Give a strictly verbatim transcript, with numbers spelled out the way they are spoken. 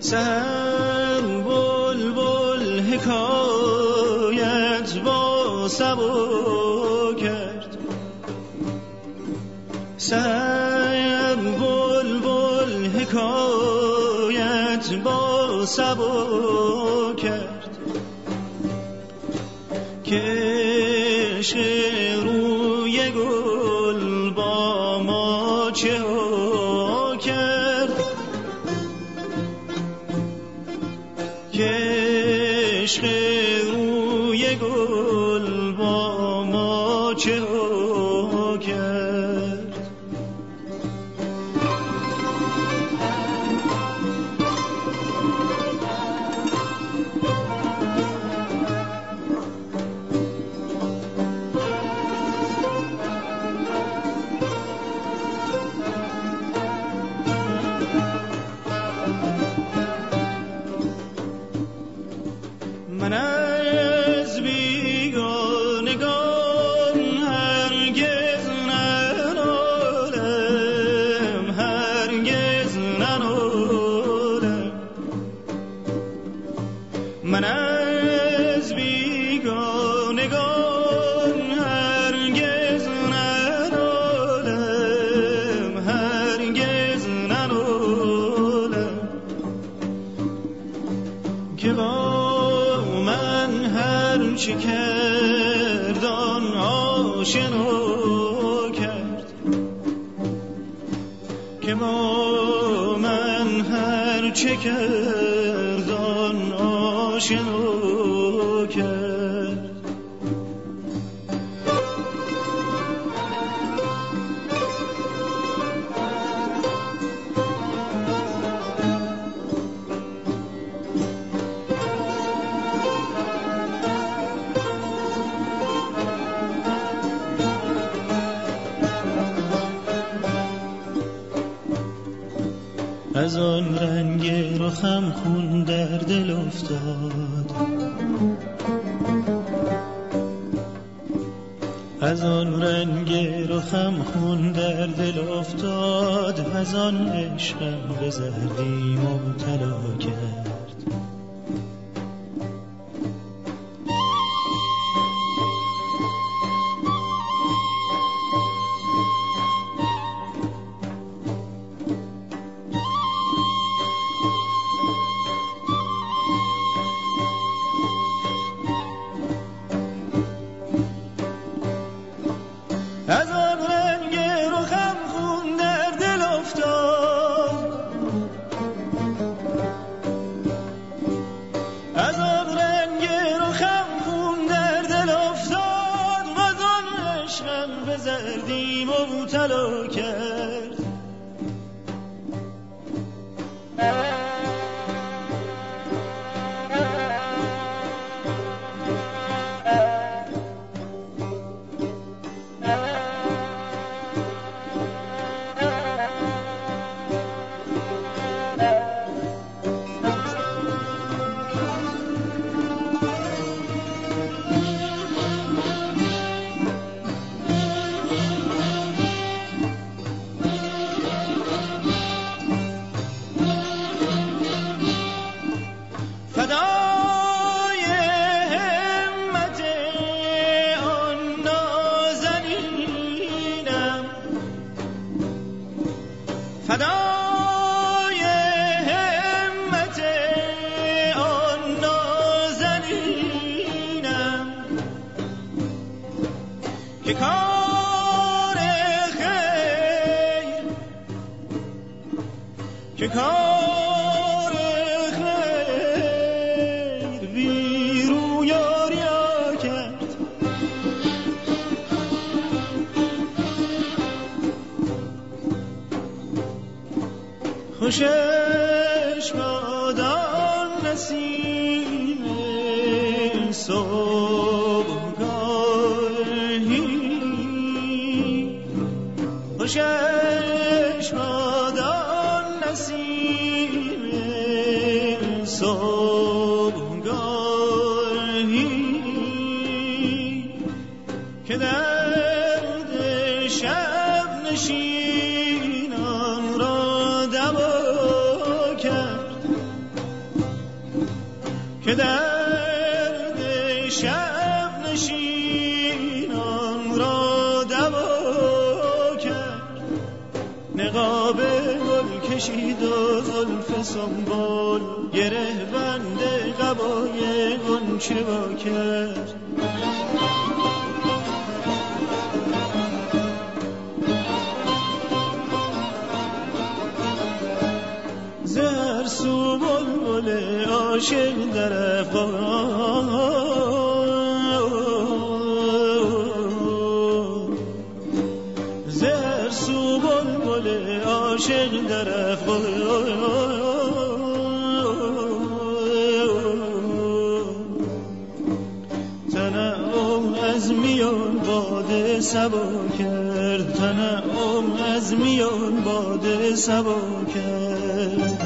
سحر بلبل حکایت با سبو کرد، سحر بلبل حکایت با سبو کرد که عشق روی گل با ما چه ها کرد، که عشق روی گل با ما چه ها کرد. من از بیگانگان هرگز ننالم، هرگز ننالم. من از بیگانگان هرگز ننالم، هرگز ننالم. که با چه کرد آن آشنا کرد، که با من هر چه کرد آن آشنا کرد. از آن رنگ رخم خون در دل افتاد، از آن رنگ رخم خون در دل افتاد، از آن عشقم به زردی مبتلا کرد. از آن رنگ رخم خون در دل افتاد، از آن رنگ رخم خون در دل افتاد، و از آن عشقم به زردی مبتلا کرد. فدای همت آن نازنینم که کار خیر، که کار خیر بی رویاریا کرد. خوشش باد آن نسیم صبحگاهی، خوشش باد آن نسیم صبحگاهی که درد شب نشینان را دوا کرد. شب نشینان را دوا کرد، نقاب گل کشید و زلف سنبل گره بند قبای غنچه وا کرد. زهر سو بلبل عاشق در افغان، زهر سو بلبل عاشق در افغان، تنعم از میان باد صبا کرد، تنعم از میان باد صبا کرد.